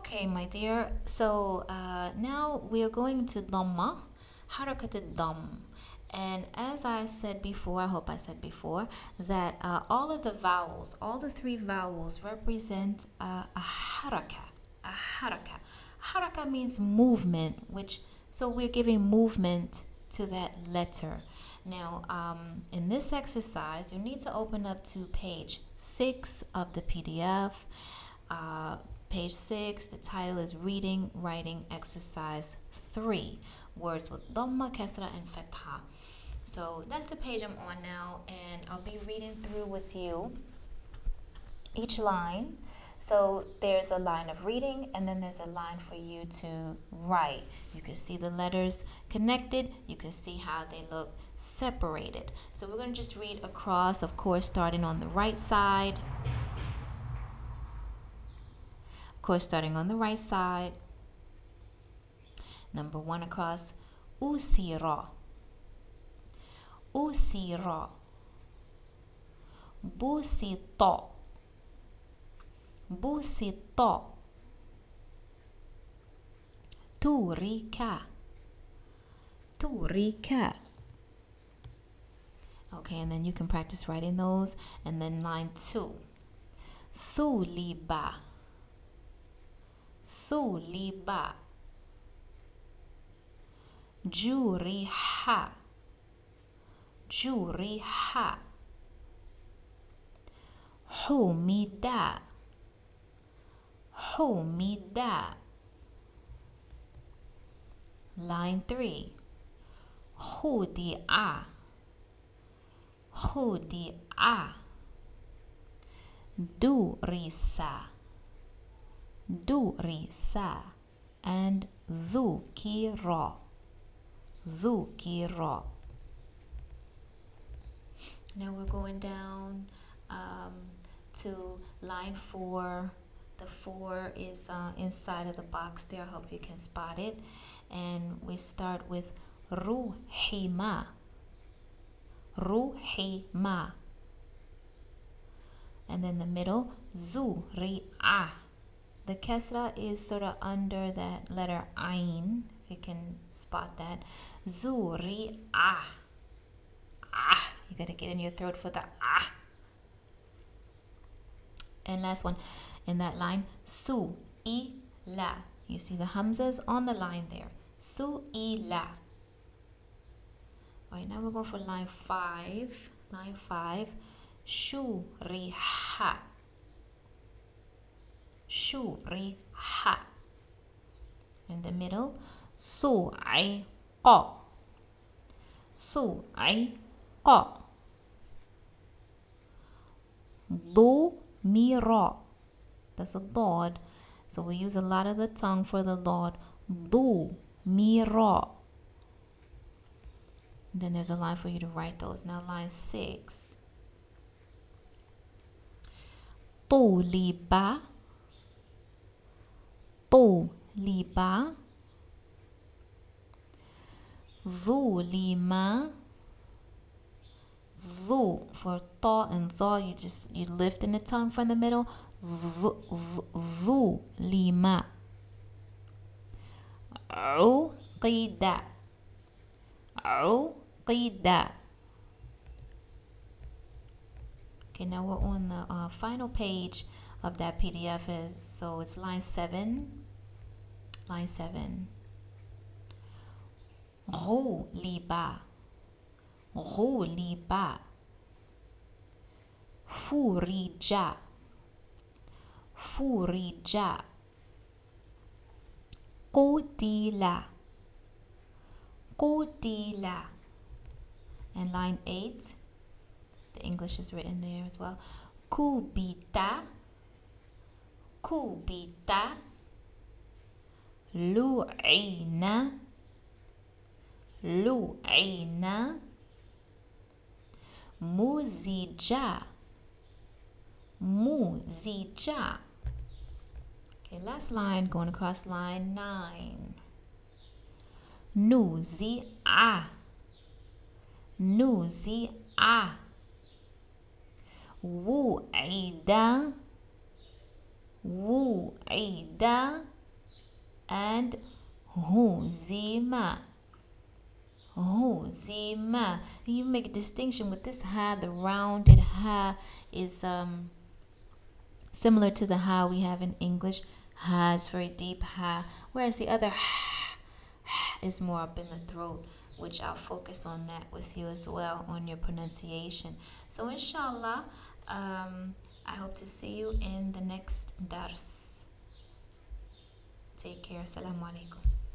Okay, my dear. So now we are going to Dhamma, Harakat Dhamm. And as I said before, I hope I said before, that all of the vowels, all the three vowels represent a haraka. A haraka. Haraka means movement, so we're giving movement to that letter. Now, in this exercise, you need to open up to page 6 of the PDF. Uh, Page 6, the title is Reading, Writing Exercise 3. Words with Dhamma, Kasra, and Fatha. So that's the page I'm on now, and I'll be reading through with you each line. So there's a line of reading, and then there's a line for you to write. You can see the letters connected. You can see how they look separated. So we're going to just read across, of course, starting on the right side. Of course, starting on the right side. Number 1 across. Usira. Usira. Busita. Busita. Turika. Turika. Okay, and then you can practice writing those. And then line 2. Thuliba. Thuliba. Juriha. Juriha. Humida. Humida. Line 3. Hudia. Hudia. Durisa. Durisa. And Zukira. Zukira. Now we're going down to line 4. The 4 is inside of the box there. I hope you can spot it. And we start with Ruhima. Ruhima. And then the middle, Zuri'ah. The kesra is sort of under that letter Ain, if you can spot that. Zuri'ah. Ah. You got to get in your throat for the ah. And last one, in that line, Su-i-la. You see the hamzas on the line there. Su-i-la. All right, now we're going for line 5. Line 5, Shuriha. Shuriha. In the middle, Su'iqa. Su'iqa. Mira. That's a dod. So we use a lot of the tongue for the dod. Mira. Then there's a line for you to write those. Now line 6. Tuliba. Tuliba. Zulima. Zu for ta and za, you lift in the tongue from the middle. Zulima. Uqida. Uqida. Okay, now we're on the final page of that PDF. So it's line 7. Line 7. Ghuliba. Ghuliba. Furija. Furija. Qutila. Qutila. And line 8, the English is written there as well. Kubita. Kubita. Lu'ina. Lu'ina. Muzija. Muzija. Okay, last line going across line 9. Nuzi'a. Nuzi'a. Wu'ida. Wu'ida. and huzima. Huzima. You make a distinction with this ha. The rounded ha is similar to the ha we have in English. Ha is very deep ha, whereas the other ha is more up in the throat, which I'll focus on that with you as well on your pronunciation. So inshallah, I hope to see you in the next dars. Take care. Assalamu alaikum.